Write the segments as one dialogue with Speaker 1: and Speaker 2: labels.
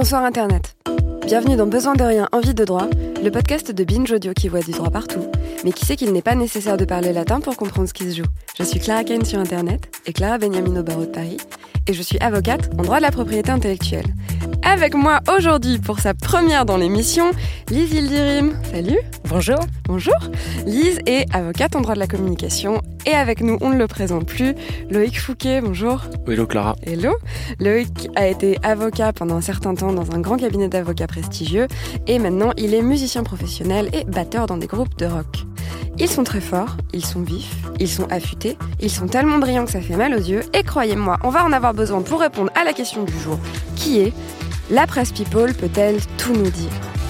Speaker 1: Bonsoir Internet. Bienvenue dans Besoin de rien, envie de droit, le podcast de Binge Audio qui voit du droit partout, mais qui sait qu'il n'est pas nécessaire de parler latin pour comprendre ce qui se joue. Je suis Clara Kane sur Internet et Clara Beniamino au barreau de Paris, et je suis avocate en droit de la propriété intellectuelle. Avec moi aujourd'hui pour sa première dans l'émission, Lise Yildirim. Salut.
Speaker 2: Bonjour.
Speaker 1: Bonjour. Lise est avocate en droit de la communication et avec nous, on ne le présente plus, Loïc Fouquet. Bonjour.
Speaker 3: Hello Clara.
Speaker 1: Hello. Loïc a été avocat pendant un certain temps dans un grand cabinet d'avocats prestigieux et maintenant il est musicien professionnel et batteur dans des groupes de rock. Ils sont très forts, ils sont vifs, ils sont affûtés, ils sont tellement brillants que ça fait mal aux yeux et croyez-moi, on va en avoir besoin pour répondre à la question du jour qui est: la presse people peut-elle tout nous dire ?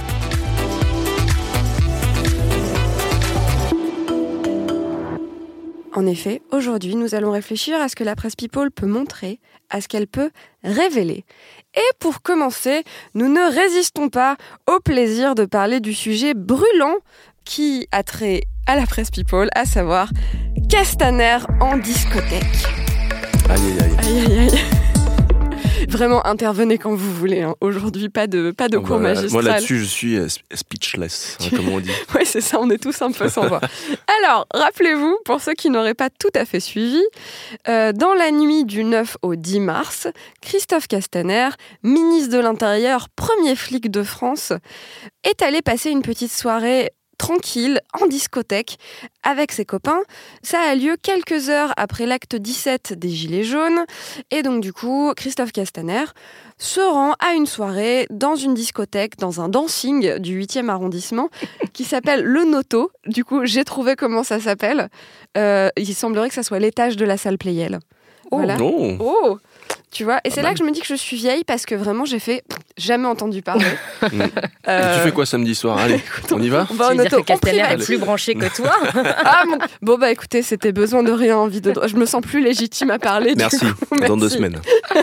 Speaker 1: En effet, aujourd'hui, nous allons réfléchir à ce que la presse people peut montrer, à ce qu'elle peut révéler. Et pour commencer, nous ne résistons pas au plaisir de parler du sujet brûlant qui a trait à la presse people, à savoir Castaner en discothèque.
Speaker 3: Aïe aïe aïe.
Speaker 1: Aïe aïe aïe. Vraiment, intervenez quand vous voulez. Hein. Aujourd'hui, pas de cours magistral.
Speaker 3: Moi, là-dessus, je suis speechless, comme on dit.
Speaker 1: Oui, c'est ça, on est tous un peu sans voix. Alors, rappelez-vous, pour ceux qui n'auraient pas tout à fait suivi, dans la nuit du 9 au 10 mars, Christophe Castaner, ministre de l'Intérieur, premier flic de France, est allé passer une petite soirée tranquille, en discothèque, avec ses copains. Ça a lieu quelques heures après l'acte 17 des Gilets jaunes. Et donc du coup, Christophe Castaner se rend à une soirée dans une discothèque, dans un dancing du 8e arrondissement, qui s'appelle Le Noto. Du coup, j'ai trouvé comment ça s'appelle. Il semblerait que ça soit l'étage de la salle Playel.
Speaker 3: Oh,
Speaker 1: voilà.
Speaker 3: Non.
Speaker 1: Oh. Tu vois, et c'est là que je me dis que je suis vieille parce que vraiment j'ai jamais entendu parler.
Speaker 3: Tu fais quoi samedi soir? Allez, on y va?
Speaker 2: Tu veux dire que Castaner est plus branché que toi?
Speaker 1: Bon bah écoutez, c'était besoin de rien, envie de droit. Je me sens plus légitime à parler.
Speaker 3: Merci.
Speaker 1: Merci.
Speaker 3: Dans 2 semaines.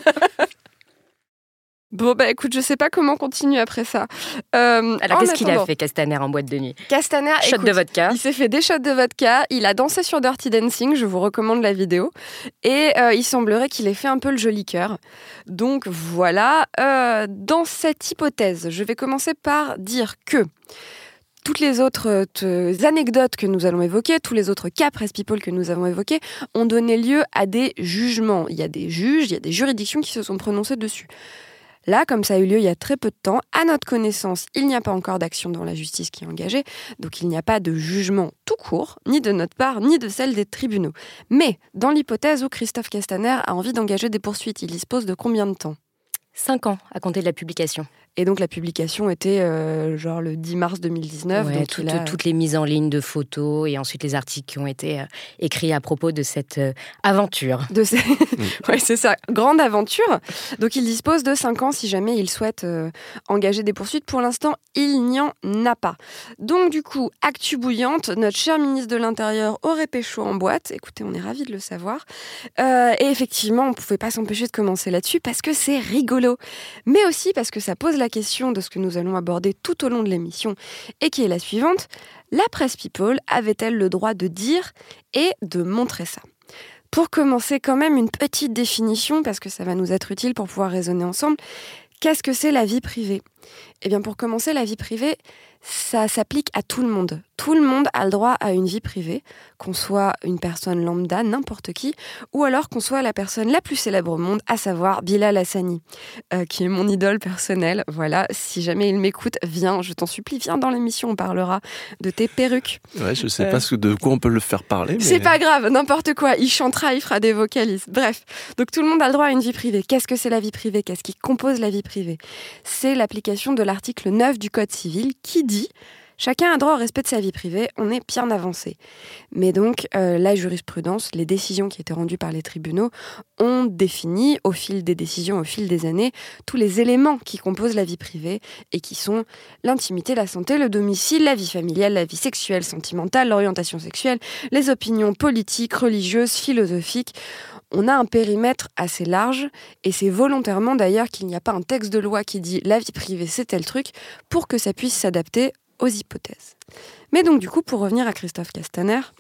Speaker 1: Bon bah écoute, je sais pas comment continuer après ça.
Speaker 2: Alors qu'est-ce qu'il a fait Castaner en boîte de nuit?
Speaker 1: Castaner,
Speaker 2: shot de vodka.
Speaker 1: Il s'est fait des shots de vodka, il a dansé sur Dirty Dancing, je vous recommande la vidéo. Et il semblerait qu'il ait fait un peu le joli cœur. Donc voilà, dans cette hypothèse, je vais commencer par dire que toutes les autres anecdotes que nous allons évoquer, tous les autres cas presse people que nous avons évoqués, ont donné lieu à des jugements. Il y a des juges, il y a des juridictions qui se sont prononcées dessus. Là, comme ça a eu lieu il y a très peu de temps, à notre connaissance, il n'y a pas encore d'action devant la justice qui est engagée, donc il n'y a pas de jugement tout court, ni de notre part, ni de celle des tribunaux. Mais, dans l'hypothèse où Christophe Castaner a envie d'engager des poursuites, il dispose de combien de temps ?
Speaker 2: 5 ans à compter de la publication.
Speaker 1: Et donc la publication était genre le 10 mars 2019.
Speaker 2: Ouais,
Speaker 1: donc
Speaker 2: toutes les mises en ligne de photos et ensuite les articles qui ont été écrits à propos de cette aventure.
Speaker 1: Ouais, c'est ça, grande aventure. Donc il dispose de 5 ans si jamais il souhaite engager des poursuites. Pour l'instant, il n'y en a pas. Donc du coup, actu bouillante, notre cher ministre de l'Intérieur aurait pécho en boîte. Écoutez, on est ravis de le savoir. Et effectivement, on ne pouvait pas s'empêcher de commencer là-dessus parce que c'est rigolo. Mais aussi parce que ça pose la question de ce que nous allons aborder tout au long de l'émission et qui est la suivante: la presse people avait-elle le droit de dire et de montrer ça ? Pour commencer, quand même, une petite définition, parce que ça va nous être utile pour pouvoir raisonner ensemble. Qu'est-ce que c'est la vie privée ? Eh bien, pour commencer, la vie privée, ça s'applique à tout le monde. Tout le monde a le droit à une vie privée, qu'on soit une personne lambda, n'importe qui, ou alors qu'on soit la personne la plus célèbre au monde, à savoir Bilal Hassani, qui est mon idole personnelle. Voilà, si jamais il m'écoute, viens, je t'en supplie, viens dans l'émission, on parlera de tes perruques.
Speaker 3: Ouais, je sais pas de quoi on peut le faire parler. Mais...
Speaker 1: C'est pas grave, n'importe quoi, il chantera, il fera des vocalises. Bref, donc tout le monde a le droit à une vie privée. Qu'est-ce que c'est la vie privée ? Qu'est-ce qui compose la vie privée ? C'est l'application de l'article 9 du Code civil qui dit: chacun a droit au respect de sa vie privée, on est bien avancé. Mais donc, la jurisprudence, les décisions qui étaient rendues par les tribunaux ont défini, au fil des décisions, au fil des années, tous les éléments qui composent la vie privée et qui sont l'intimité, la santé, le domicile, la vie familiale, la vie sexuelle, sentimentale, l'orientation sexuelle, les opinions politiques, religieuses, philosophiques. On a un périmètre assez large et c'est volontairement d'ailleurs qu'il n'y a pas un texte de loi qui dit la vie privée c'est tel truc pour que ça puisse s'adapter aux hypothèses. Mais donc du coup, pour revenir à Christophe Castaner,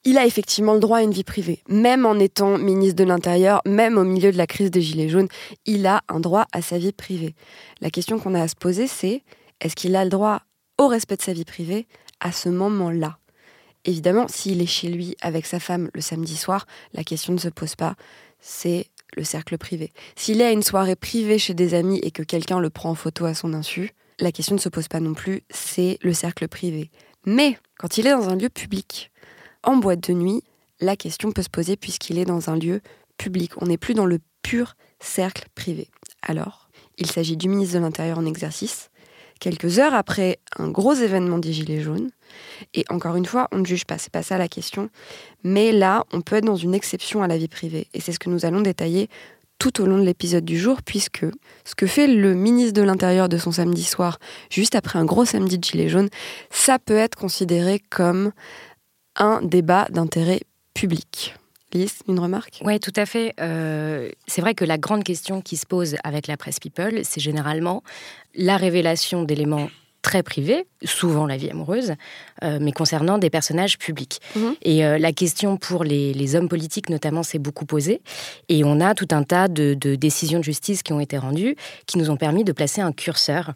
Speaker 1: il a effectivement le droit à une vie privée. Même en étant ministre de l'Intérieur, même au milieu de la crise des Gilets jaunes, il a un droit à sa vie privée. La question qu'on a à se poser, c'est est-ce qu'il a le droit au respect de sa vie privée à ce moment-là ? Évidemment, s'il est chez lui avec sa femme le samedi soir, la question ne se pose pas, c'est le cercle privé. S'il est à une soirée privée chez des amis et que quelqu'un le prend en photo à son insu, la question ne se pose pas non plus, c'est le cercle privé. Mais quand il est dans un lieu public, en boîte de nuit, la question peut se poser puisqu'il est dans un lieu public. On n'est plus dans le pur cercle privé. Alors, il s'agit du ministre de l'Intérieur en exercice, quelques heures après un gros événement des Gilets jaunes. Et encore une fois, on ne juge pas, c'est pas ça la question. Mais là, on peut être dans une exception à la vie privée. Et c'est ce que nous allons détailler tout au long de l'épisode du jour, puisque ce que fait le ministre de l'Intérieur de son samedi soir, juste après un gros samedi de Gilets jaunes, ça peut être considéré comme un débat d'intérêt public. Lise, une remarque ?
Speaker 2: Oui, tout à fait. C'est vrai que la grande question qui se pose avec la presse people, c'est généralement la révélation d'éléments très privés, souvent la vie amoureuse, mais concernant des personnages publics. Et la question pour les hommes politiques, notamment, s'est beaucoup posée. Et on a tout un tas de décisions de justice qui ont été rendues, qui nous ont permis de placer un curseur.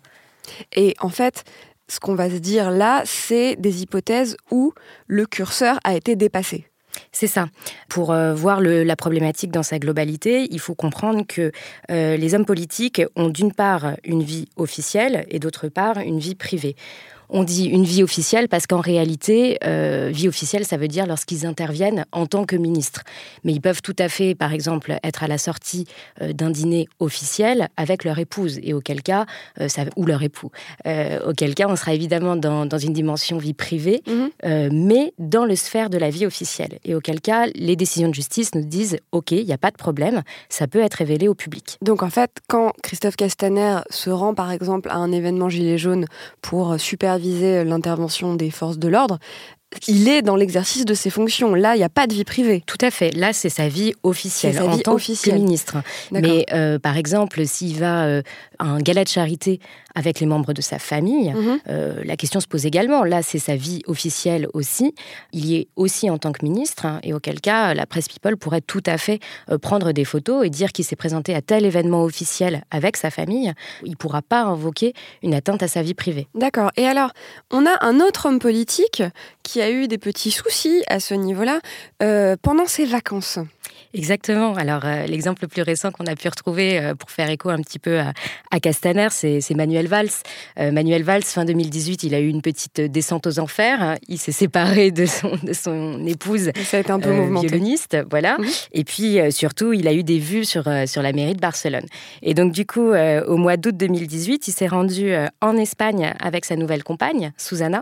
Speaker 1: Et en fait, ce qu'on va se dire là, c'est des hypothèses où le curseur a été dépassé.
Speaker 2: C'est ça. Pour voir la problématique dans sa globalité, il faut comprendre que les hommes politiques ont d'une part une vie officielle et d'autre part une vie privée. On dit une vie officielle parce qu'en réalité, vie officielle, ça veut dire lorsqu'ils interviennent en tant que ministres. Mais ils peuvent tout à fait, par exemple, être à la sortie d'un dîner officiel avec leur épouse, et auquel cas, ou leur époux. Auquel cas, on sera évidemment dans une dimension vie privée, mais dans le sphère de la vie officielle. Et auquel cas, les décisions de justice nous disent « Ok, il n'y a pas de problème, ça peut être révélé au public ».
Speaker 1: Donc en fait, quand Christophe Castaner se rend par exemple à un événement Gilets jaunes pour superviser l'intervention des forces de l'ordre, il est dans l'exercice de ses fonctions. Là, il n'y a pas de vie privée.
Speaker 2: Tout à fait. Là, c'est sa vie officielle en tant que ministre.
Speaker 1: D'accord.
Speaker 2: Mais par exemple, s'il va à un gala de charité avec les membres de sa famille, la question se pose également. Là, c'est sa vie officielle aussi. Il y est aussi en tant que ministre, et auquel cas, la presse people pourrait tout à fait prendre des photos et dire qu'il s'est présenté à tel événement officiel avec sa famille. Il ne pourra pas invoquer une atteinte à sa vie privée.
Speaker 1: D'accord. Et alors, on a un autre homme politique qui a eu des petits soucis à ce niveau-là pendant ses vacances.
Speaker 2: Exactement. Alors, l'exemple le plus récent qu'on a pu retrouver pour faire écho un petit peu à Castaner, c'est Manuel Valls. Manuel Valls, fin 2018, il a eu une petite descente aux enfers. Il s'est séparé de son épouse,
Speaker 1: ça a été un peu mouvementé,
Speaker 2: violoniste. Voilà. Et puis, surtout, il a eu des vues sur la mairie de Barcelone. Et donc, du coup, au mois d'août 2018, il s'est rendu en Espagne avec sa nouvelle compagne, Susana.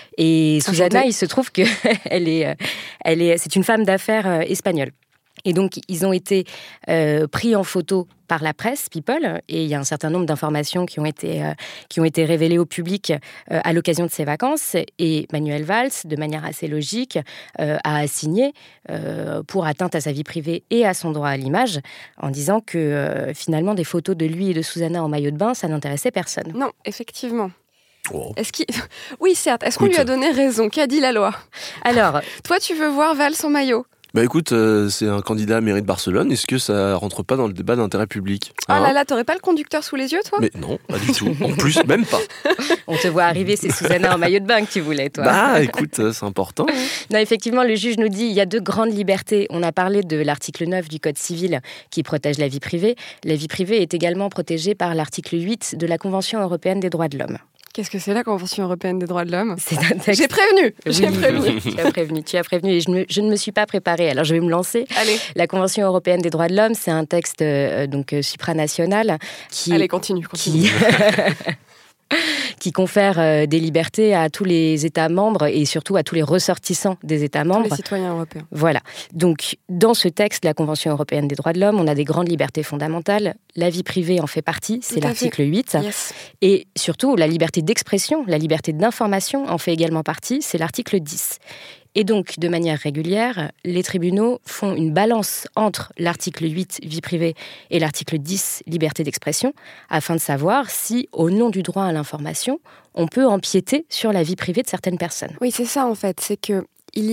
Speaker 2: Et Susana, il se trouve que c'est une femme d'affaires espagnole. Et donc, ils ont été pris en photo par la presse People, et il y a un certain nombre d'informations qui ont été révélées au public à l'occasion de ces vacances. Et Manuel Valls, de manière assez logique, a assigné pour atteinte à sa vie privée et à son droit à l'image, en disant que finalement, des photos de lui et de Susana en maillot de bain, ça n'intéressait personne.
Speaker 1: Non, effectivement.
Speaker 3: Oh.
Speaker 1: Oui, certes. Est-ce qu'on lui a donné raison ? Qu'a dit la loi ?
Speaker 2: Alors,
Speaker 1: toi, tu veux voir Valls en maillot ?
Speaker 3: Bah écoute, c'est un candidat à mairie de Barcelone. Est-ce que ça rentre pas dans le débat d'intérêt public ?
Speaker 1: Oh là là, t'aurais pas le conducteur sous les yeux, toi ?
Speaker 3: Mais non, pas du tout. En plus, même pas.
Speaker 2: On te voit arriver, c'est Susana en maillot de bain que tu voulais, toi.
Speaker 3: Bah écoute, c'est important.
Speaker 2: Non, effectivement, le juge nous dit qu'il y a deux grandes libertés. On a parlé de l'article 9 du Code civil qui protège la vie privée. La vie privée est également protégée par l'article 8 de la Convention européenne des droits de l'homme.
Speaker 1: Qu'est-ce que c'est la Convention européenne des droits de l'homme ?
Speaker 2: C'est un texte...
Speaker 1: J'ai prévenu.
Speaker 2: Tu as prévenu et je ne me suis pas préparée, alors je vais me lancer.
Speaker 1: Allez.
Speaker 2: La Convention européenne des droits de l'homme, c'est un texte supranational qui...
Speaker 1: Allez, continue.
Speaker 2: qui confère des libertés à tous les États membres et surtout à tous les ressortissants des États membres.
Speaker 1: Tous les citoyens européens.
Speaker 2: Voilà. Donc, dans ce texte, la Convention européenne des droits de l'homme, on a des grandes libertés fondamentales. La vie privée en fait partie, c'est l'article 8.
Speaker 1: Yes.
Speaker 2: Et surtout, la liberté d'expression, la liberté d'information en fait également partie, c'est l'article 10. Et donc, de manière régulière, les tribunaux font une balance entre l'article 8, vie privée, et l'article 10, liberté d'expression, afin de savoir si, au nom du droit à l'information, on peut empiéter sur la vie privée de certaines personnes.
Speaker 1: Oui, c'est ça en fait. C'est qu'il y a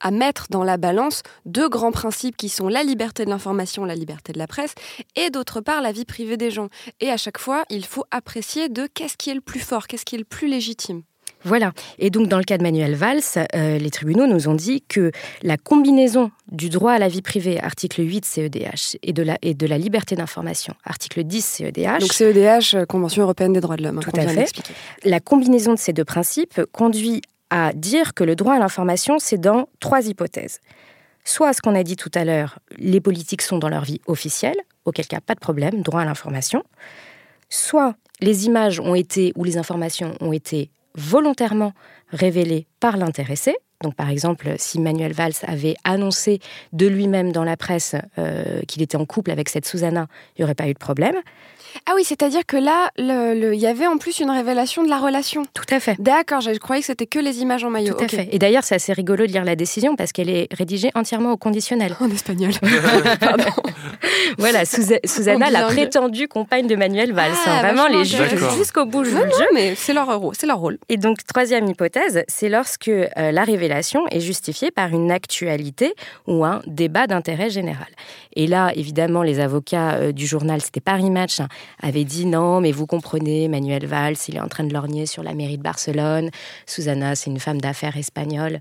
Speaker 1: à mettre dans la balance deux grands principes qui sont la liberté de l'information, la liberté de la presse, et d'autre part la vie privée des gens. Et à chaque fois, il faut apprécier de qu'est-ce qui est le plus fort, qu'est-ce qui est le plus légitime.
Speaker 2: Voilà. Et donc, dans le cas de Manuel Valls, les tribunaux nous ont dit que la combinaison du droit à la vie privée, article 8 CEDH, et de la liberté d'information, article 10 CEDH...
Speaker 1: Donc CEDH, Convention européenne des droits de l'homme.
Speaker 2: Tout à fait. La combinaison de ces deux principes conduit à dire que le droit à l'information, c'est dans 3 hypothèses. Soit, ce qu'on a dit tout à l'heure, les politiques sont dans leur vie officielle, auquel cas, pas de problème, droit à l'information. Soit, les images ont été, ou les informations ont été volontairement révélé par l'intéressé. Donc, par exemple, si Manuel Valls avait annoncé de lui-même dans la presse qu'il était en couple avec cette Susanna, il n'y aurait pas eu de problème.
Speaker 1: Ah oui, c'est-à-dire que là, il y avait en plus une révélation de la relation.
Speaker 2: Tout à fait.
Speaker 1: D'accord, je croyais que c'était que les images en maillot.
Speaker 2: Tout à fait. Et d'ailleurs, c'est assez rigolo de lire la décision parce qu'elle est rédigée entièrement au conditionnel.
Speaker 1: En espagnol. Pardon.
Speaker 2: Voilà, Susanna, la prétendue compagne de Manuel Valls. Vraiment, les juges jusqu'au bout jouent le jeu.
Speaker 1: Mais c'est leur rôle.
Speaker 2: Et donc, 3e hypothèse, c'est lorsque la révélation est justifiée par une actualité ou un débat d'intérêt général. Et là, évidemment, les avocats du journal, c'était Paris Match, avaient dit non, mais vous comprenez, Manuel Valls, il est en train de lorgner sur la mairie de Barcelone. Susanna, c'est une femme d'affaires espagnole.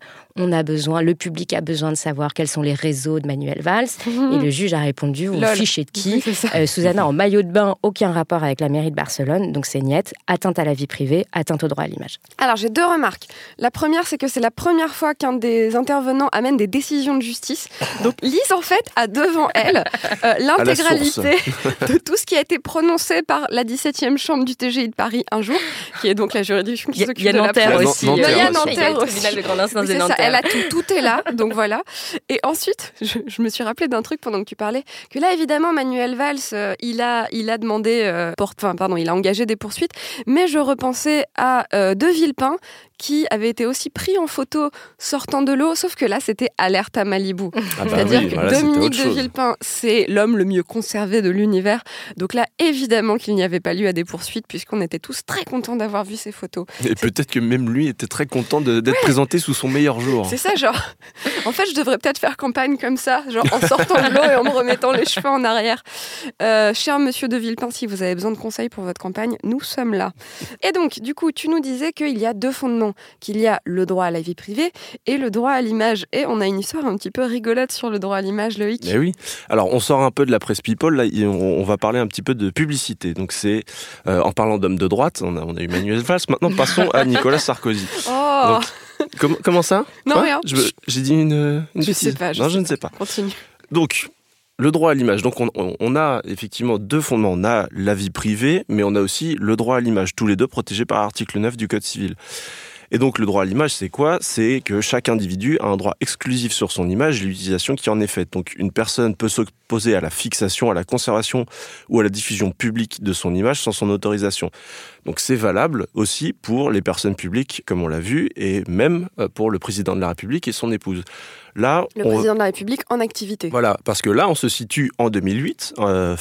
Speaker 2: Le public a besoin de savoir quels sont les réseaux de Manuel Valls. Et le juge a répondu, vous fichez de qui? Susanna en maillot de bain, aucun rapport avec la mairie de Barcelone. Donc c'est niet, atteinte à la vie privée, atteinte au droit à l'image.
Speaker 1: Alors j'ai 2 remarques. La première, c'est que c'est la première fois qu'un des intervenants amène des décisions de justice. Donc Lise, en fait, a devant elle l'intégralité de tout ce qui a été prononcé par la 17e chambre du TGI de Paris un jour, qui est donc la juridiction qui s'occupe de la presse.
Speaker 2: Aussi.
Speaker 1: Il y a Nanterre
Speaker 2: aussi. Il y a le
Speaker 1: aussi.
Speaker 2: tribunal de grande instance de
Speaker 1: C'est
Speaker 2: Nanterre.
Speaker 1: ça, elle a tout est là, donc voilà. Et ensuite, je me suis rappelé d'un truc pendant que tu parlais, que là, évidemment, Manuel Valls, il a demandé, il a engagé des poursuites, mais je repensais à De Villepin, qui avait été aussi pris en photo sortant de l'eau, sauf que là, c'était alerte à Malibu. C'est-à-dire que Dominique de Villepin, c'est l'homme le mieux conservé de l'univers. Donc là, évidemment qu'il n'y avait pas lieu à des poursuites, puisqu'on était tous très contents d'avoir vu ces photos.
Speaker 3: Et peut-être que même lui était très content d'être présenté sous son meilleur jour.
Speaker 1: C'est ça, genre... En fait, je devrais peut-être faire campagne comme ça, genre en sortant de l'eau et en me remettant les cheveux en arrière. Cher monsieur de Villepin, si vous avez besoin de conseils pour votre campagne, nous sommes là. Et donc, du coup, tu nous disais qu'il y a 2 fondements, qu'il y a le droit à la vie privée et le droit à l'image. Et on a une histoire un petit peu rigolote sur le droit à l'image, Loïc.
Speaker 3: Mais oui. Alors, on sort un peu de la presse people, là, on va parler un petit peu de publicité. Donc, c'est, en parlant d'homme de droite, on a eu Manuel Valls, maintenant passons à Nicolas Sarkozy.
Speaker 1: Oh.
Speaker 3: Donc, comment ça?
Speaker 1: Non, rien.
Speaker 3: J'ai dit une
Speaker 1: Je sais pas.
Speaker 3: Je ne sais pas.
Speaker 1: Continue.
Speaker 3: Donc, le droit à l'image. Donc, on a effectivement 2 fondements. On a la vie privée, mais on a aussi le droit à l'image. Tous les 2 protégés par l'article 9 du Code civil. Et donc, le droit à l'image, c'est quoi? C'est que chaque individu a un droit exclusif sur son image et l'utilisation qui en est faite. Donc, une personne peut s'opposer à la fixation, à la conservation ou à la diffusion publique de son image sans son autorisation. Donc, c'est valable aussi pour les personnes publiques, comme on l'a vu, et même pour le président de la République et son épouse. Là,
Speaker 1: le président de la République en activité.
Speaker 3: Voilà, parce que là, on se situe en 2008,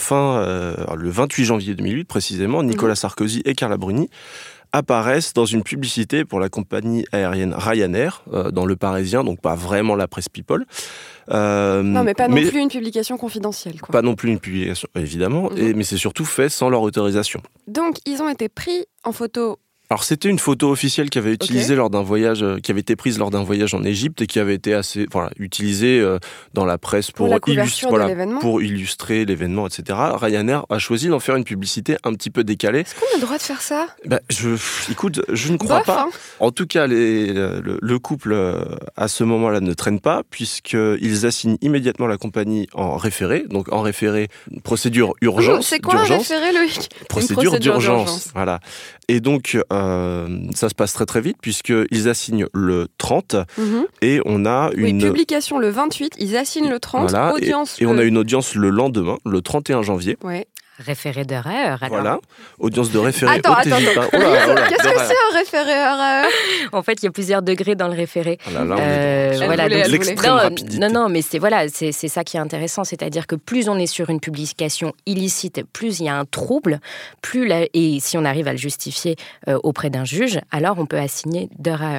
Speaker 3: le 28 janvier 2008 précisément, Nicolas Sarkozy et Carla Bruni apparaissent dans une publicité pour la compagnie aérienne Ryanair, dans Le Parisien, donc pas vraiment la presse people.
Speaker 1: Non, mais pas non plus une publication confidentielle, quoi.
Speaker 3: Pas non plus une publication, évidemment, mais c'est surtout fait sans leur autorisation.
Speaker 1: Donc, ils ont été pris en photo.
Speaker 3: Alors, c'était une photo officielle qui avait utilisé lors d'un voyage, qui avait été prise lors d'un voyage en Égypte et qui avait été utilisée dans la presse pour illustrer l'événement, etc. Ryanair a choisi d'en faire une publicité un petit peu décalée.
Speaker 1: Est-ce qu'on a le droit de faire ça?
Speaker 3: Écoute, je ne crois pas. En tout cas, le couple, à ce moment-là, ne traîne pas, puisqu'ils assignent immédiatement la compagnie en référé. Donc, en référé, procédure urgence.
Speaker 1: C'est quoi un référé, Loïc?
Speaker 3: Procédure d'urgence. Voilà. Et donc, ça se passe très très vite puisqu'ils assignent le 30 et on a une
Speaker 1: publication le 28, ils assignent le 30,
Speaker 3: voilà,
Speaker 1: audience
Speaker 3: et on a une audience le lendemain, le 31 janvier.
Speaker 1: Ouais.
Speaker 2: Référé d'erreur, alors.
Speaker 3: Voilà, audience de référé.
Speaker 1: Attends. Qu'est-ce que c'est un référé erreur?
Speaker 2: En fait, il y a plusieurs degrés dans le référé.
Speaker 3: L'extrême rapidité.
Speaker 2: Non, mais c'est ça qui est intéressant, c'est-à-dire que plus on est sur une publication illicite, plus il y a un trouble, et si on arrive à le justifier auprès d'un juge, alors on peut assigner d'heure à heure.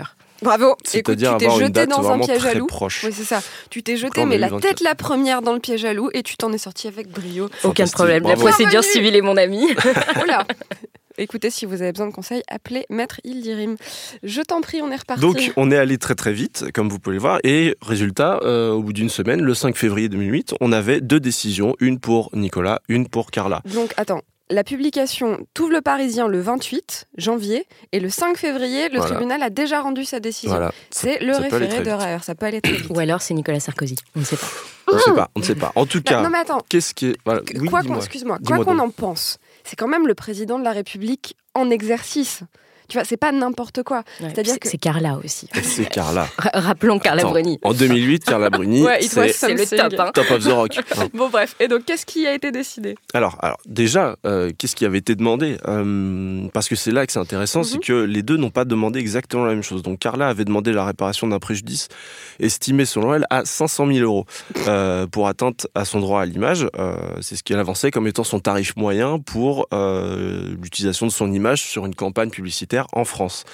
Speaker 1: Bravo. Écoute,
Speaker 3: C'est-à-dire
Speaker 1: tu t'es
Speaker 3: avoir une
Speaker 1: jeté
Speaker 3: date
Speaker 1: dans un
Speaker 3: vraiment
Speaker 1: piège à
Speaker 3: très
Speaker 1: loup.
Speaker 3: proche.
Speaker 1: Oui, c'est ça. Tu t'es jeté,
Speaker 3: En
Speaker 1: mais la
Speaker 3: 2024.
Speaker 1: tête la première dans le piège à loup et tu t'en es sorti avec brio.
Speaker 2: Aucun
Speaker 3: Fantastique,
Speaker 2: problème. La
Speaker 3: bravo.
Speaker 2: procédure
Speaker 1: Bienvenue.
Speaker 2: civile est mon ami.
Speaker 1: Oula. Écoutez, si vous avez besoin de conseils, appelez Maître Ildirim. Je t'en prie, on est reparti.
Speaker 3: Donc, on est allé très très vite, comme vous pouvez le voir, et résultat, au bout d'une semaine, le 5 février 2008, on avait 2 décisions, une pour Nicolas, une pour Carla.
Speaker 1: Donc, attends. La publication t'ouvre le Parisien le 28 janvier et le 5 février, le
Speaker 3: Voilà.
Speaker 1: tribunal a déjà rendu sa décision.
Speaker 3: Voilà.
Speaker 1: C'est le
Speaker 3: ça peut aller
Speaker 1: référé
Speaker 3: très
Speaker 1: de
Speaker 3: vite.
Speaker 1: Raher, ça peut aller très vite.
Speaker 2: Ou alors c'est Nicolas Sarkozy. On ne sait pas.
Speaker 3: On ne sait pas. En tout
Speaker 1: Bah,
Speaker 3: cas,
Speaker 1: non mais attends,
Speaker 3: qu'est-ce qui est... Voilà. Oui,
Speaker 1: quoi
Speaker 3: dis-moi.
Speaker 1: excuse-moi,
Speaker 3: Dis-moi
Speaker 1: quoi qu'on
Speaker 3: donc.
Speaker 1: en pense, c'est quand même le président de la République en exercice. Tu vois, c'est pas n'importe quoi.
Speaker 2: Ouais,
Speaker 1: C'est-à-dire
Speaker 2: c'est-
Speaker 1: que-
Speaker 2: c'est Carla aussi.
Speaker 3: C'est Carla.
Speaker 2: Rappelons Carla
Speaker 3: Attends,
Speaker 2: Bruni.
Speaker 3: En 2008, Carla Bruni,
Speaker 1: Ouais, it was
Speaker 3: c'est
Speaker 2: C'est le
Speaker 1: something.
Speaker 2: top. Hein.
Speaker 3: top of the rock. Hein.
Speaker 1: Bon bref, et donc qu'est-ce qui a été décidé?
Speaker 3: Alors déjà, qu'est-ce qui avait été demandé Parce que c'est là que c'est intéressant, c'est que les deux n'ont pas demandé exactement la même chose. Donc Carla avait demandé la réparation d'un préjudice estimé selon elle à 500 000 euros pour atteinte à son droit à l'image. C'est ce qu'elle avançait comme étant son tarif moyen pour l'utilisation de son image sur une campagne publicitaire en France.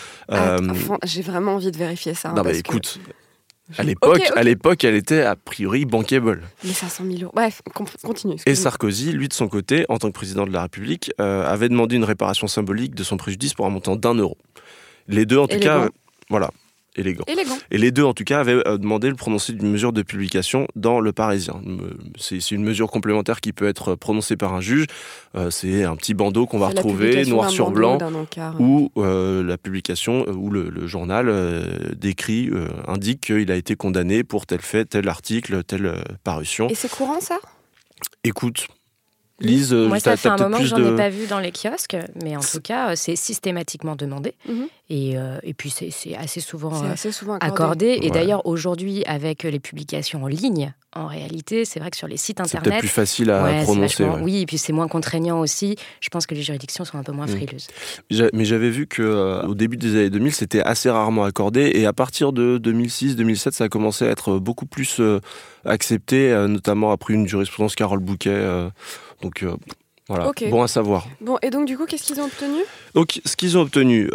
Speaker 1: Enfin, j'ai vraiment envie de vérifier ça.
Speaker 3: non,
Speaker 1: parce
Speaker 3: mais
Speaker 1: que-
Speaker 3: écoute, à l'époque,
Speaker 1: Ok.
Speaker 3: à l'époque, elle était a priori bankable.
Speaker 1: Mais 500 000 euros. Bref, continue.
Speaker 3: Et
Speaker 1: excuse-moi.
Speaker 3: Sarkozy, lui de son côté, en tant que président de la République, avait demandé une réparation symbolique de son préjudice pour un montant d'1 euro. Les deux, en tout
Speaker 1: Élégant.
Speaker 3: cas, voilà, élégant.
Speaker 1: Élégant.
Speaker 3: Et les deux, en tout cas, avaient demandé le prononcé d'une mesure de publication dans Le Parisien. C'est une mesure complémentaire qui peut être prononcée par un juge. C'est un petit bandeau qu'on va
Speaker 1: C'est la
Speaker 3: retrouver
Speaker 1: publication
Speaker 3: noir
Speaker 1: d'un
Speaker 3: sur
Speaker 1: bandeau,
Speaker 3: blanc,
Speaker 1: d'un encart.
Speaker 3: où la publication, où le journal décrit, indique qu'il a été condamné pour tel fait, tel article, telle parution.
Speaker 1: Et c'est courant ça?
Speaker 3: Écoute, Lise,
Speaker 2: Moi, ça
Speaker 3: t'as
Speaker 2: fait un
Speaker 3: peut-être
Speaker 2: moment que
Speaker 3: plus
Speaker 2: j'en
Speaker 3: de...
Speaker 2: ai pas vu dans les kiosques, mais en tout cas, c'est systématiquement demandé.
Speaker 1: Mhm.
Speaker 2: Et puis, c'est assez souvent
Speaker 1: C'est assez souvent
Speaker 2: accordé. Et
Speaker 3: Ouais.
Speaker 2: d'ailleurs, aujourd'hui, avec les publications en ligne, en réalité, c'est vrai que sur les sites
Speaker 3: C'est peut-être
Speaker 2: internet,
Speaker 3: plus facile à
Speaker 2: ouais, c'est
Speaker 3: prononcer.
Speaker 2: vachement-
Speaker 3: Ouais.
Speaker 2: oui, et puis c'est moins contraignant aussi. Je pense que les juridictions sont un peu moins frileuses.
Speaker 3: Mais j'avais vu qu'au début des années 2000, c'était assez rarement accordé. Et à partir de 2006-2007, ça a commencé à être beaucoup plus accepté, notamment après une jurisprudence Carole Bouquet. Donc voilà,
Speaker 1: Ok.
Speaker 3: bon à savoir.
Speaker 1: Bon, et donc du coup, qu'est-ce qu'ils ont obtenu?
Speaker 3: Donc, ce qu'ils ont obtenu,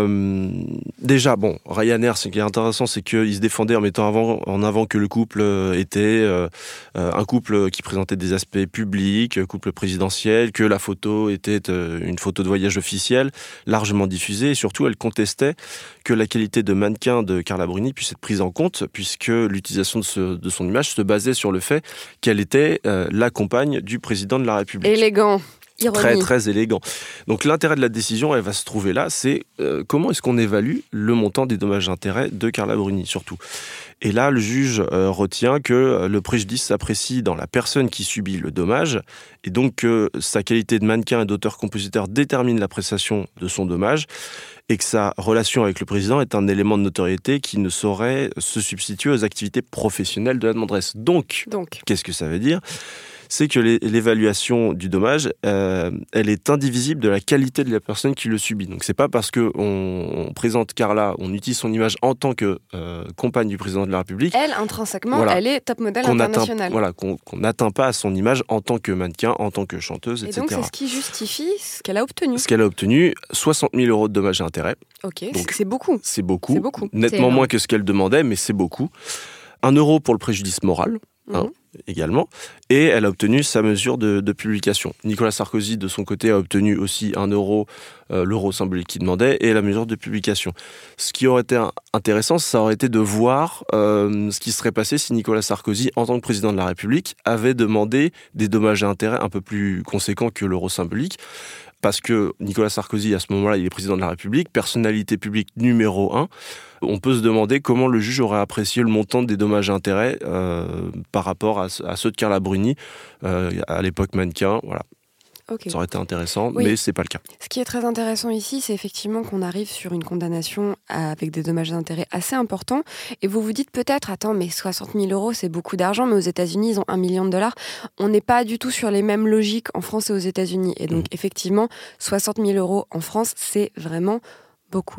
Speaker 3: déjà, bon, Ryanair, ce qui est intéressant, c'est qu'ils se défendaient en mettant en avant que le couple était un couple qui présentait des aspects publics, couple présidentiel, que la photo était une photo de voyage officielle, largement diffusée, et surtout, elle contestait que la qualité de mannequin de Carla Bruni puisse être prise en compte, puisque l'utilisation de son image se basait sur le fait qu'elle était la compagne du président de la République.
Speaker 1: Élégant. Ironie.
Speaker 3: Très, très élégant. Donc l'intérêt de la décision, elle va se trouver là, c'est comment est-ce qu'on évalue le montant des dommages-intérêts de Carla Bruni, surtout. Et là, le juge retient que le préjudice s'apprécie dans la personne qui subit le dommage, et donc que sa qualité de mannequin et d'auteur-compositeur détermine l'appréciation de son dommage, et que sa relation avec le président est un élément de notoriété qui ne saurait se substituer aux activités professionnelles de la demanderesse. Donc, qu'est-ce que ça veut dire ? C'est que l'évaluation du dommage, elle est indivisible de la qualité de la personne qui le subit. Donc c'est pas parce qu'on présente Carla, on utilise son image en tant que compagne du président de la République,
Speaker 1: Elle, intrinsèquement,
Speaker 3: Voilà.
Speaker 1: elle est top modèle
Speaker 3: qu'on
Speaker 1: international.
Speaker 3: n'atteint pas à son image en tant que mannequin, en tant que chanteuse,
Speaker 1: Et
Speaker 3: etc.
Speaker 1: donc, c'est ce qui justifie ce qu'elle a obtenu.
Speaker 3: Ce qu'elle a obtenu, 60 000 euros de dommages et intérêts.
Speaker 1: Ok,
Speaker 3: Donc,
Speaker 1: c'est beaucoup.
Speaker 3: C'est beaucoup.
Speaker 1: C'est beaucoup.
Speaker 2: C'est
Speaker 3: Nettement
Speaker 2: énorme.
Speaker 3: moins que ce qu'elle demandait, mais c'est beaucoup. 1 euro pour le préjudice moral.
Speaker 1: Mhm.
Speaker 3: Également, et elle a obtenu sa mesure de publication. Nicolas Sarkozy, de son côté, a obtenu aussi 1 euro, l'euro symbolique qu'il demandait, et la mesure de publication. Ce qui aurait été intéressant, ça aurait été de voir ce qui serait passé si Nicolas Sarkozy, en tant que président de la République, avait demandé des dommages et intérêts un peu plus conséquents que l'euro symbolique, parce que Nicolas Sarkozy, à ce moment-là, il est président de la République, personnalité publique numéro 1. On peut se demander comment le juge aurait apprécié le montant des dommages et intérêts par rapport à ceux de Carla Bruni, à l'époque mannequin. Voilà.
Speaker 1: Ok.
Speaker 3: Ça aurait été intéressant,
Speaker 1: Oui.
Speaker 3: mais c'est pas le cas.
Speaker 1: Ce qui est très intéressant ici, c'est effectivement qu'on arrive sur une condamnation avec des dommages et intérêts assez importants. Et vous vous dites peut-être, attends, mais 60 000 euros, c'est beaucoup d'argent, mais aux États-Unis, ils ont $1 million. On n'est pas du tout sur les mêmes logiques en France et aux États-Unis. Et donc, effectivement, 60 000 euros en France, c'est vraiment beaucoup.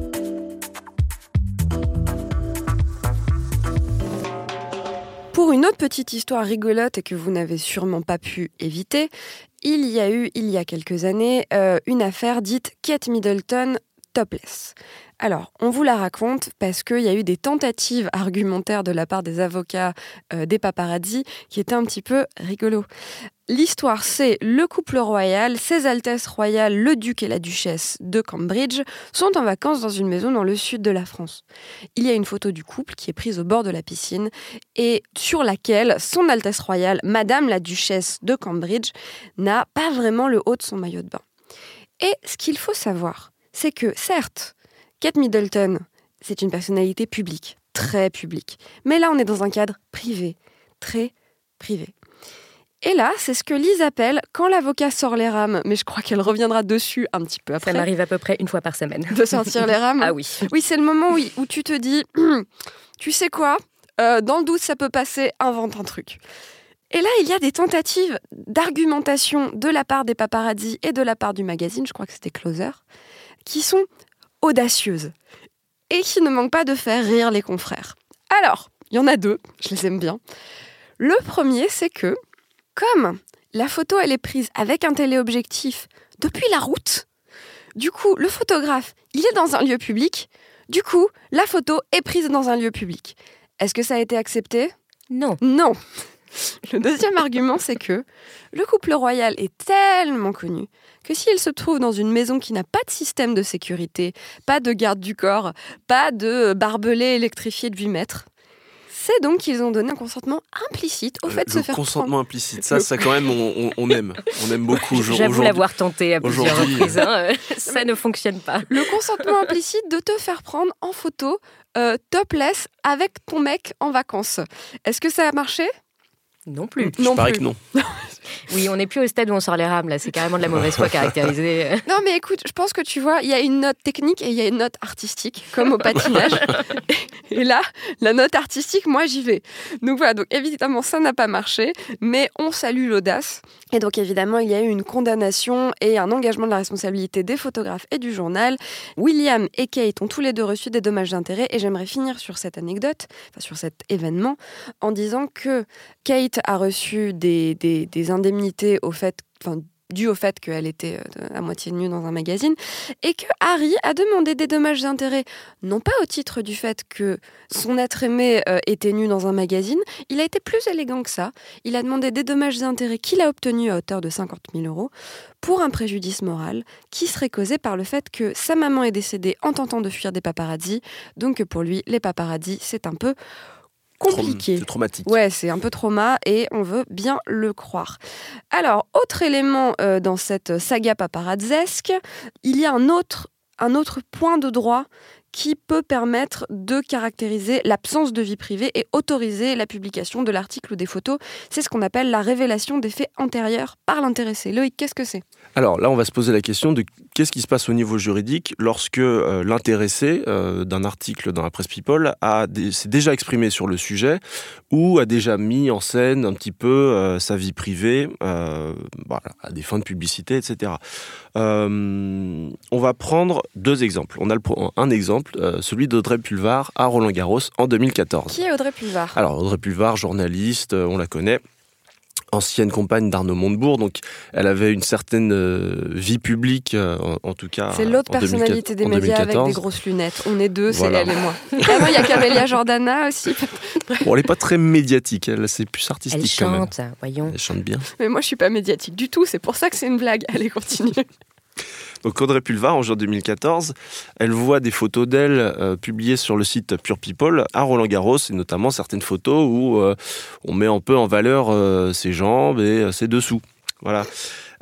Speaker 1: Pour une autre petite histoire rigolote et que vous n'avez sûrement pas pu éviter, il y a eu, il y a quelques années, une affaire dite Kate Middleton topless. Alors, on vous la raconte parce qu'il y a eu des tentatives argumentaires de la part des avocats des paparazzi qui étaient un petit peu rigolos. L'histoire, c'est le couple royal, Ses Altesses royales, le duc et la duchesse de Cambridge, sont en vacances dans une maison dans le sud de la France. Il y a une photo du couple qui est prise au bord de la piscine et sur laquelle son Altesse royale, Madame la duchesse de Cambridge, n'a pas vraiment le haut de son maillot de bain. Et ce qu'il faut savoir, c'est que certes, Kate Middleton, c'est une personnalité publique, très publique. Mais là, on est dans un cadre privé, très privé. Et là, c'est ce que Lise appelle quand l'avocat sort les rames, mais je crois qu'elle reviendra dessus un petit peu après.
Speaker 2: Ça m'arrive à peu près une fois par semaine.
Speaker 1: De sortir les rames.
Speaker 2: Ah oui.
Speaker 1: Oui, c'est le moment où tu te dis, tu sais quoi, dans le doute, ça peut passer, invente un truc. Et là, il y a des tentatives d'argumentation de la part des paparazzi et de la part du magazine, je crois que c'était Closer, qui sont audacieuses et qui ne manquent pas de faire rire les confrères. Alors, il y en a deux, je les aime bien. Le premier, c'est que, comme la photo, elle est prise avec un téléobjectif depuis la route, du coup, le photographe, il est dans un lieu public, du coup, la photo est prise dans un lieu public. Est-ce que ça a été accepté ?
Speaker 2: Non.
Speaker 1: Non. Le deuxième argument, c'est que le couple royal est tellement connu que s'il se trouve dans une maison qui n'a pas de système de sécurité, pas de garde du corps, pas de barbelé électrifié de 8 mètres, c'est donc qu'ils ont donné un consentement implicite au fait de se faire prendre.
Speaker 3: Le consentement implicite, ça quand même, on aime. On aime beaucoup aujourd'hui.
Speaker 2: J'avoue l'avoir tenté à plusieurs reprises. Ça ne fonctionne pas.
Speaker 1: Le consentement implicite de te faire prendre en photo topless avec ton mec en vacances. Est-ce que ça a marché ?
Speaker 2: Non plus.
Speaker 3: Je parie que non.
Speaker 2: Oui, on n'est plus au stade où on sort les rames, là. C'est carrément de la mauvaise foi caractérisée.
Speaker 1: Non, mais écoute, je pense que tu vois, il y a une note technique et il y a une note artistique, comme au patinage. Et là, la note artistique, moi, j'y vais. Donc voilà, donc évidemment, ça n'a pas marché, mais on salue l'audace. Et donc évidemment, il y a eu une condamnation et un engagement de la responsabilité des photographes et du journal. William et Kate ont tous les deux reçu des dommages d'intérêt et j'aimerais finir sur cette anecdote, enfin sur cet événement, en disant que Kate a reçu des indemnités dues au fait qu'elle était à moitié nue dans un magazine, et que Harry a demandé des dommages d'intérêt, non pas au titre du fait que son être aimé était nu dans un magazine, il a été plus élégant que ça. Il a demandé des dommages d'intérêt qu'il a obtenus à hauteur de 50 000 € pour un préjudice moral qui serait causé par le fait que sa maman est décédée en tentant de fuir des paparazzis, donc pour lui, les paparazzis, c'est un peu compliqué.
Speaker 3: C'est traumatique.
Speaker 1: Ouais, c'est un peu trauma et on veut bien le croire. Alors, autre élément dans cette saga paparazzesque, il y a un autre point de droit qui peut permettre de caractériser l'absence de vie privée et autoriser la publication de l'article ou des photos. C'est ce qu'on appelle la révélation des faits antérieurs par l'intéressé. Loïc, qu'est-ce que c'est ?
Speaker 3: Alors là, on va se poser la question de qu'est-ce qui se passe au niveau juridique lorsque l'intéressé d'un article dans la presse People s'est déjà exprimé sur le sujet ou a déjà mis en scène un petit peu sa vie privée à des fins de publicité, etc. On va prendre deux exemples. On a un exemple, celui d'Audrey Pulvar à Roland-Garros en 2014.
Speaker 1: Qui est Audrey Pulvar ?
Speaker 3: Alors Audrey Pulvar, journaliste, on la connaît. Ancienne compagne d'Arnaud Montebourg, donc elle avait une certaine vie publique, en tout cas.
Speaker 1: C'est l'autre personnalité des médias avec des grosses lunettes. On est deux, voilà. C'est elle et moi. Il y a Camélia Jordana aussi.
Speaker 3: Bon, elle n'est pas très médiatique, c'est plus artistique.
Speaker 2: Elle chante,
Speaker 3: quand même.
Speaker 2: Voyons.
Speaker 3: Elle chante bien.
Speaker 1: Mais moi, je suis pas médiatique du tout, c'est pour ça que c'est une blague. Allez, continue.
Speaker 3: Donc Audrey Pulvar, en juin 2014, elle voit des photos d'elle publiées sur le site Pure People à Roland-Garros, et notamment certaines photos où on met un peu en valeur ses jambes et ses dessous. Voilà.
Speaker 1: Sérieux ?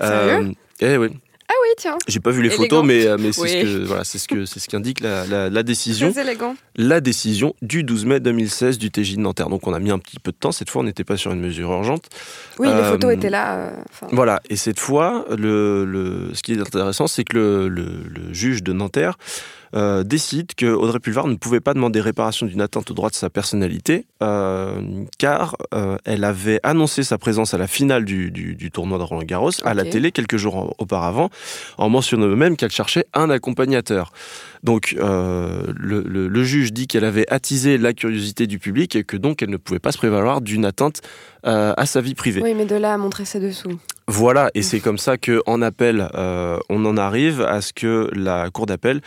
Speaker 3: Oui.
Speaker 1: Ah oui, tiens.
Speaker 3: J'ai pas vu les
Speaker 1: élégant.
Speaker 3: photos, mais c'est
Speaker 1: Oui.
Speaker 3: ce qu'indique la décision.
Speaker 1: Très élégant.
Speaker 3: La décision du 12 mai 2016 du TJ de Nanterre. Donc on a mis un petit peu de temps. Cette fois, on n'était pas sur une mesure urgente.
Speaker 1: Oui, les photos étaient là.
Speaker 3: Voilà. Et cette fois, ce qui est intéressant, c'est que le juge de Nanterre décide que Audrey Pulvar ne pouvait pas demander réparation d'une atteinte au droit de sa personnalité, car elle avait annoncé sa présence à la finale du tournoi de Roland-Garros à la télé quelques jours auparavant, en mentionnant même qu'elle cherchait un accompagnateur. Donc le juge dit qu'elle avait attisé la curiosité du public et que donc elle ne pouvait pas se prévaloir d'une atteinte à sa vie privée.
Speaker 1: Oui, mais de là à montrer ses dessous.
Speaker 3: Voilà, et c'est comme ça qu'en appel, on en arrive à ce que la Cour d'appel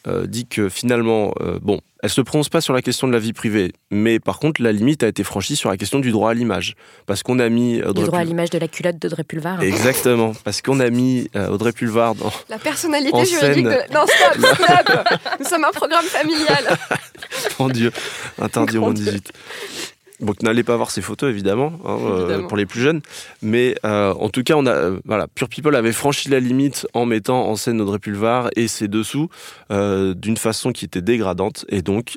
Speaker 3: dit que finalement, elle se prononce pas sur la question de la vie privée, mais par contre, la limite a été franchie sur la question du droit à l'image. Parce qu'on a mis...
Speaker 2: du droit à l'image de la culotte d'Audrey Pulvar.
Speaker 3: Exactement, parce qu'on a mis Audrey Pulvar dans...
Speaker 1: La personnalité juridique de... Non, stop. Nous sommes un programme familial.
Speaker 3: Mon Dieu, interdit au moins 18. Donc n'allez pas voir ces photos évidemment, pour les plus jeunes, mais en tout cas Pure People avait franchi la limite en mettant en scène Audrey Pulvar et ses dessous d'une façon qui était dégradante, et donc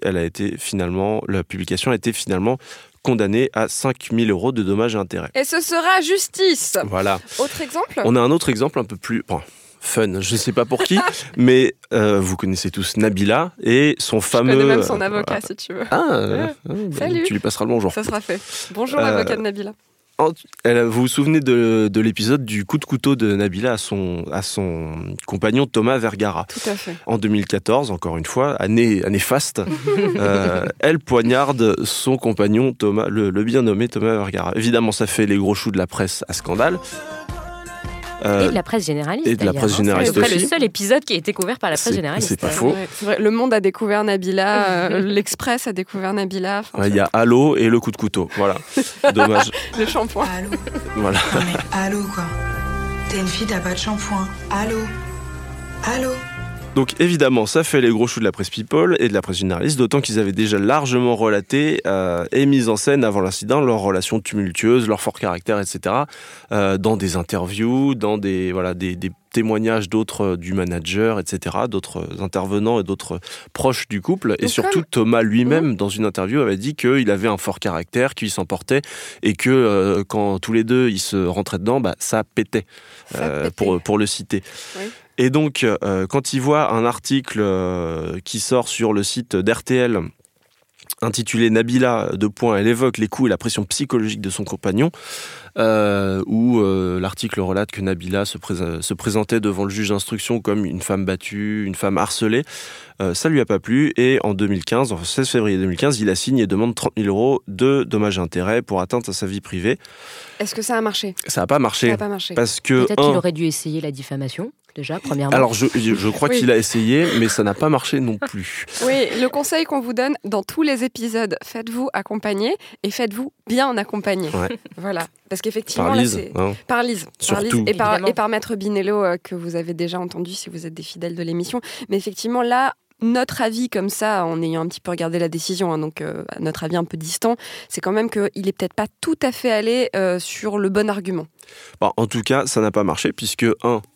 Speaker 3: la publication a été finalement condamnée à 5 000 € de dommages et intérêts.
Speaker 1: Et ce sera justice.
Speaker 3: Voilà.
Speaker 1: Autre exemple ?
Speaker 3: On a un autre exemple un peu plus... fun, je ne sais pas pour qui, mais vous connaissez tous Nabila et son fameux...
Speaker 1: Je connais même son avocat, si tu veux.
Speaker 3: Salut. Tu lui passeras le bonjour.
Speaker 1: Ça sera fait. Bonjour, l'avocat de Nabila.
Speaker 3: Vous vous souvenez de l'épisode du coup de couteau de Nabila à son compagnon Thomas Vergara.
Speaker 1: Tout à fait.
Speaker 3: En 2014, encore une fois, année faste, elle poignarde son compagnon Thomas, le bien nommé Thomas Vergara. Évidemment, ça fait les gros choux de la presse à scandale.
Speaker 2: Et de la presse généraliste.
Speaker 3: Et de la presse généraliste aussi.
Speaker 2: C'est le seul épisode qui a été couvert par la presse généraliste.
Speaker 3: C'est pas faux.
Speaker 1: C'est vrai, Le Monde a découvert Nabila, l'Express a découvert Nabila.
Speaker 3: Il y a Allô et le coup de couteau. Voilà. Dommage.
Speaker 1: Le shampoing.
Speaker 4: Allô.
Speaker 3: Voilà.
Speaker 4: Non mais allô quoi. T'es une fille, t'as pas de shampoing. Allô. Allô.
Speaker 3: Donc évidemment, ça fait les gros choux de la presse People et de la presse généraliste, d'autant qu'ils avaient déjà largement relaté et mis en scène avant l'incident leurs relations tumultueuses, leur fort caractère, etc. Dans des interviews, dans des témoignages d'autres du manager, etc., d'autres intervenants et d'autres proches du couple. Et surtout, Thomas lui-même, dans une interview, avait dit qu'il avait un fort caractère, qu'il s'emportait et que quand tous les deux ils se rentraient dedans, ça pétait, pour le citer.
Speaker 1: Oui.
Speaker 3: Et donc, quand il voit un article qui sort sur le site d'RTL intitulé Nabila, elle évoque les coups et la pression psychologique de son compagnon, où l'article relate que Nabila se présentait devant le juge d'instruction comme une femme battue, une femme harcelée. Ça lui a pas plu, et en 2015, en 16 février 2015, il a signé et demande 30 000 € de dommages et intérêts pour atteinte à sa vie privée.
Speaker 1: Est-ce que ça a marché ?
Speaker 3: Ça n'a pas marché. Parce que
Speaker 2: peut-être qu'il aurait dû essayer la diffamation. Déjà, premièrement.
Speaker 3: Alors, je crois qu'il a essayé, mais ça n'a pas marché non plus.
Speaker 1: Oui, le conseil qu'on vous donne dans tous les épisodes, faites-vous accompagner et faites-vous bien accompagner. Ouais. Voilà. Parce qu'effectivement,
Speaker 3: par Lise,
Speaker 1: par Lise.
Speaker 3: Surtout.
Speaker 1: Et par Maître Binello, que vous avez déjà entendu si vous êtes des fidèles de l'émission. Mais effectivement, là, notre avis comme ça, en ayant un petit peu regardé la décision, donc notre avis un peu distant, c'est quand même qu'il n'est peut-être pas tout à fait allé sur le bon argument.
Speaker 3: En tout cas, ça n'a pas marché, puisque,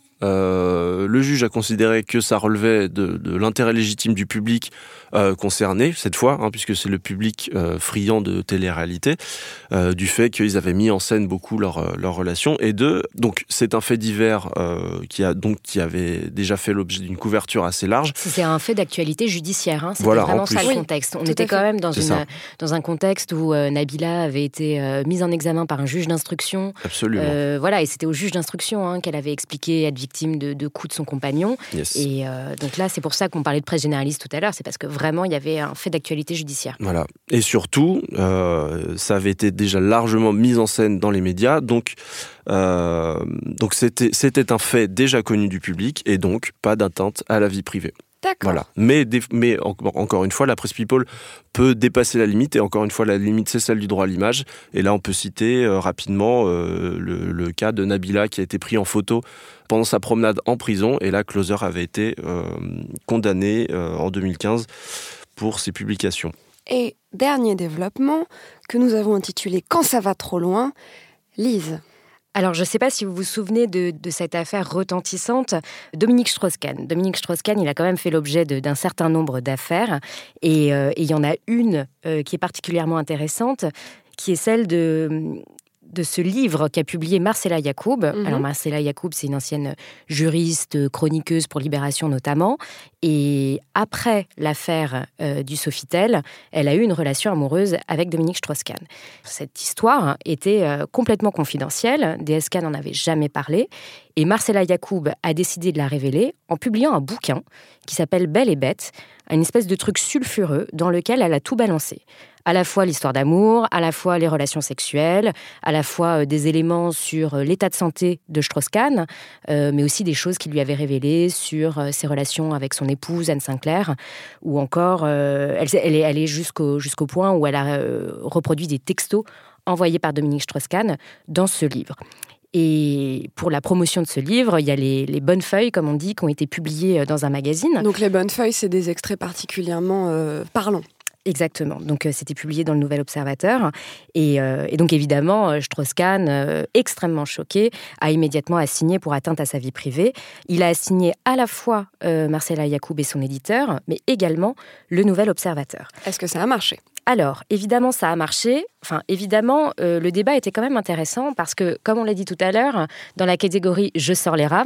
Speaker 3: le juge a considéré que ça relevait de l'intérêt légitime du public concerné, cette fois, puisque c'est le public friand de télé-réalité, du fait qu'ils avaient mis en scène beaucoup leur relation. Et donc c'est un fait divers qui avait déjà fait l'objet d'une couverture assez large.
Speaker 2: C'est un fait d'actualité judiciaire, c'était
Speaker 3: voilà,
Speaker 2: vraiment ça le contexte. On était quand même dans un contexte où Nabila avait été mise en examen par un juge d'instruction.
Speaker 3: Absolument.
Speaker 2: Et c'était au juge d'instruction qu'elle avait expliqué être victime de coups de son compagnon.
Speaker 3: Yes.
Speaker 2: Et donc là, c'est pour ça qu'on parlait de presse généraliste tout à l'heure, c'est parce que vraiment, il y avait un fait d'actualité judiciaire.
Speaker 3: Voilà. Et surtout, ça avait été déjà largement mis en scène dans les médias, donc c'était un fait déjà connu du public, et donc pas d'atteinte à la vie privée.
Speaker 1: D'accord.
Speaker 3: Voilà. Mais encore une fois, la presse People peut dépasser la limite, et encore une fois, la limite, c'est celle du droit à l'image. Et là, on peut citer rapidement le cas de Nabila qui a été pris en photo pendant sa promenade en prison, et là, Closer avait été condamné en 2015 pour ses publications.
Speaker 1: Et dernier développement que nous avons intitulé « Quand ça va trop loin », Lise.
Speaker 2: Alors, je ne sais pas si vous vous souvenez de cette affaire retentissante, Dominique Strauss-Kahn. Dominique Strauss-Kahn, il a quand même fait l'objet d'un certain nombre d'affaires, et il y en a une qui est particulièrement intéressante, qui est celle de ce livre qu'a publié Marcella Yacoub. Alors, Marcella Yacoub, c'est une ancienne juriste, chroniqueuse pour Libération notamment. Et après l'affaire du Sofitel, elle a eu une relation amoureuse avec Dominique Strauss-Kahn. Cette histoire était complètement confidentielle. DSK n'en avait jamais parlé. Et Marcella Yacoub a décidé de la révéler en publiant un bouquin qui s'appelle Belle et Bête, une espèce de truc sulfureux dans lequel elle a tout balancé. À la fois l'histoire d'amour, à la fois les relations sexuelles, à la fois des éléments sur l'état de santé de Strauss-Kahn, mais aussi des choses qu'il lui avait révélées sur ses relations avec son épouse Anne Sinclair, ou encore elle est allée jusqu'au point où elle a reproduit des textos envoyés par Dominique Strauss-Kahn dans ce livre. Et pour la promotion de ce livre, il y a les bonnes feuilles, comme on dit, qui ont été publiées dans un magazine.
Speaker 1: Donc les bonnes feuilles, c'est des extraits particulièrement parlants.
Speaker 2: Exactement. Donc, c'était publié dans le Nouvel Observateur. Et donc, évidemment, Strauss-Kahn, extrêmement choqué, a immédiatement assigné pour atteinte à sa vie privée. Il a assigné à la fois Marcella Yacoub et son éditeur, mais également le Nouvel Observateur.
Speaker 1: Est-ce que ça a marché ?
Speaker 2: Alors, évidemment, ça a marché. Enfin, évidemment, le débat était quand même intéressant parce que, comme on l'a dit tout à l'heure, dans la catégorie « je sors les rames »,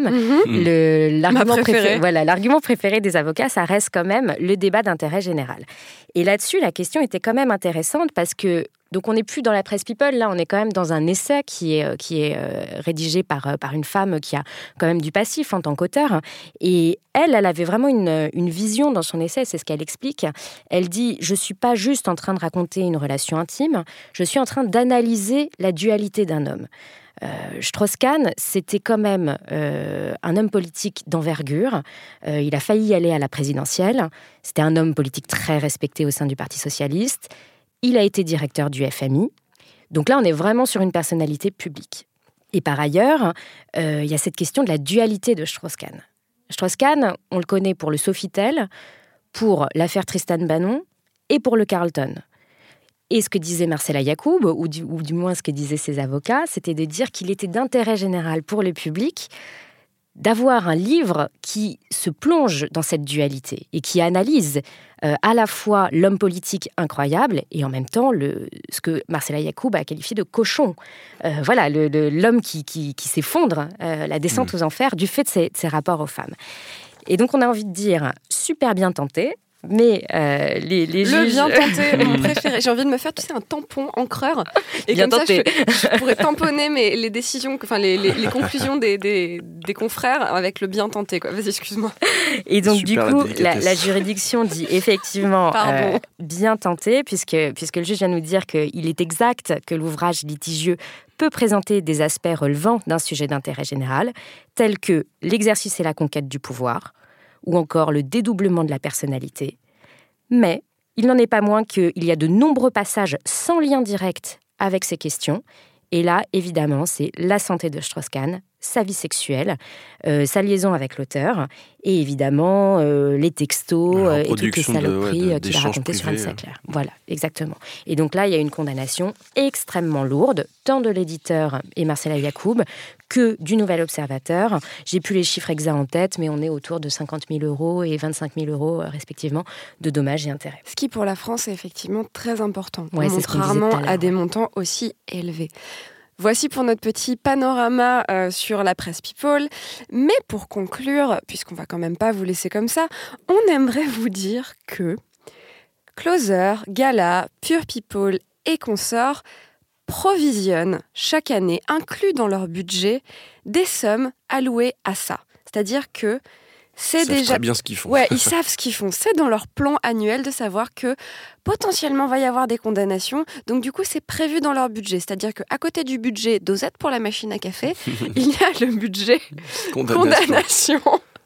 Speaker 2: l'argument préféré des avocats, ça reste quand même le débat d'intérêt général. Et là-dessus, la question était quand même intéressante parce que, donc on n'est plus dans la presse people, là on est quand même dans un essai qui est rédigé par une femme qui a quand même du passif en tant qu'auteur. Et elle avait vraiment une vision dans son essai, c'est ce qu'elle explique. Elle dit « Je ne suis pas juste en train de raconter une relation intime, je suis en train d'analyser la dualité d'un homme ». Strauss-Kahn, c'était quand même un homme politique d'envergure. Il a failli aller à la présidentielle. C'était un homme politique très respecté au sein du Parti socialiste. Il a été directeur du FMI. Donc là, on est vraiment sur une personnalité publique. Et par ailleurs, il y a cette question de la dualité de Strauss-Kahn. Strauss-Kahn, on le connaît pour le Sofitel, pour l'affaire Tristan Banon et pour le Carlton. Et ce que disait Marcella Yacoub, ou du moins ce que disaient ses avocats, c'était de dire qu'il était d'intérêt général pour le public d'avoir un livre qui se plonge dans cette dualité et qui analyse à la fois l'homme politique incroyable et en même temps ce que Marcella Yacoub a qualifié de cochon. L'homme qui s'effondre, la descente aux enfers du fait de ses rapports aux femmes. Et donc on a envie de dire super bien tenté. Mais les juges...
Speaker 1: bien tenté, mon préféré. J'ai envie de me faire, un tampon encreur. Et
Speaker 2: bien
Speaker 1: comme
Speaker 2: tenté.
Speaker 1: Ça, je pourrais tamponner les décisions, les conclusions des confrères avec le bien tenté. Quoi. Vas-y, excuse-moi.
Speaker 2: Et donc,
Speaker 3: Super,
Speaker 2: du coup, la juridiction dit effectivement bien tenté, puisque le juge vient nous dire qu'il est exact que l'ouvrage litigieux peut présenter des aspects relevant d'un sujet d'intérêt général, tels que l'exercice et la conquête du pouvoir, ou encore le dédoublement de la personnalité. Mais il n'en est pas moins qu'il y a de nombreux passages sans lien direct avec ces questions. Et là, évidemment, c'est la santé de Strauss-Kahn, sa vie sexuelle, sa liaison avec l'auteur, et évidemment les textos et toutes les saloperies qu'il a racontées sur Anne Sinclair. Voilà, exactement. Et donc là, il y a une condamnation extrêmement lourde, tant de l'éditeur et Marcella Yacoub que du Nouvel Observateur. J'ai plus les chiffres exacts en tête, mais on est autour de 50 000 € et 25 000 € respectivement de dommages et intérêts.
Speaker 1: Ce qui, pour la France, est effectivement très important.
Speaker 2: Ouais,
Speaker 1: on monte rarement à des montants aussi élevés. Voici pour notre petit panorama sur la presse People. Mais pour conclure, puisqu'on va quand même pas vous laisser comme ça, on aimerait vous dire que Closer, Gala, Pure People et consorts provisionnent chaque année, inclus dans leur budget, des sommes allouées à ça. C'est-à-dire que
Speaker 3: Ils savent très bien ce qu'ils font.
Speaker 1: Ouais, ils savent ce qu'ils font. C'est dans leur plan annuel de savoir que potentiellement va y avoir des condamnations. Donc du coup, c'est prévu dans leur budget. C'est-à-dire qu'à côté du budget dosette pour la machine à café, il y a le budget condamnation.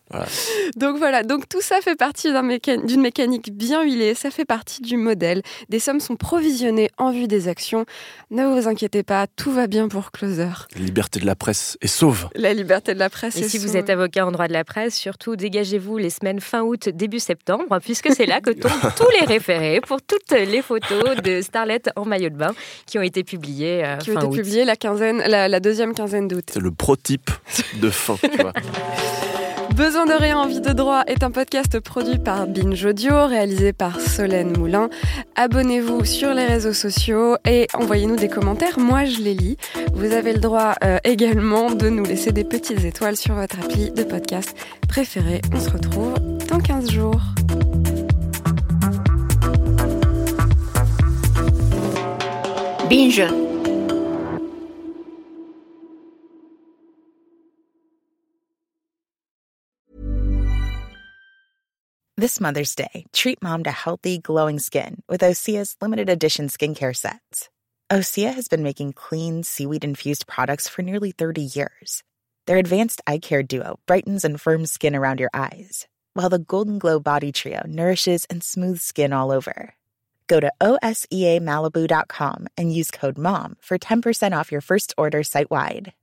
Speaker 1: Voilà. Donc tout ça fait partie d'une mécanique bien huilée, ça fait partie du modèle. Des sommes sont provisionnées en vue des actions. Ne vous inquiétez pas, tout va bien pour Closer.
Speaker 3: La liberté de la presse est sauve.
Speaker 1: La liberté de la presse est sauve.
Speaker 2: Et si vous êtes avocat en droit de la presse, surtout dégagez-vous les semaines fin août, début septembre, puisque c'est là que tombent tous les référés pour toutes les photos de starlettes en maillot de bain qui ont été publiées
Speaker 1: fin août. Qui ont été publiées la deuxième quinzaine d'août.
Speaker 3: C'est le prototype de fin, tu vois.
Speaker 1: Besoin de rien, envie de droit est un podcast produit par Binge Audio, réalisé par Solène Moulin. Abonnez-vous sur les réseaux sociaux et envoyez-nous des commentaires, moi je les lis. Vous avez le droit également de nous laisser des petites étoiles sur votre appli de podcast préféré. On se retrouve dans 15 jours.
Speaker 4: Binge.
Speaker 5: This Mother's Day, treat mom to healthy, glowing skin with Osea's limited edition skincare sets. Osea has been making clean, seaweed-infused products for nearly 30 years. Their advanced eye care duo brightens and firms skin around your eyes, while the Golden Glow Body Trio nourishes and smooths skin all over. Go to OSEAMalibu.com and use code MOM for 10% off your first order site-wide.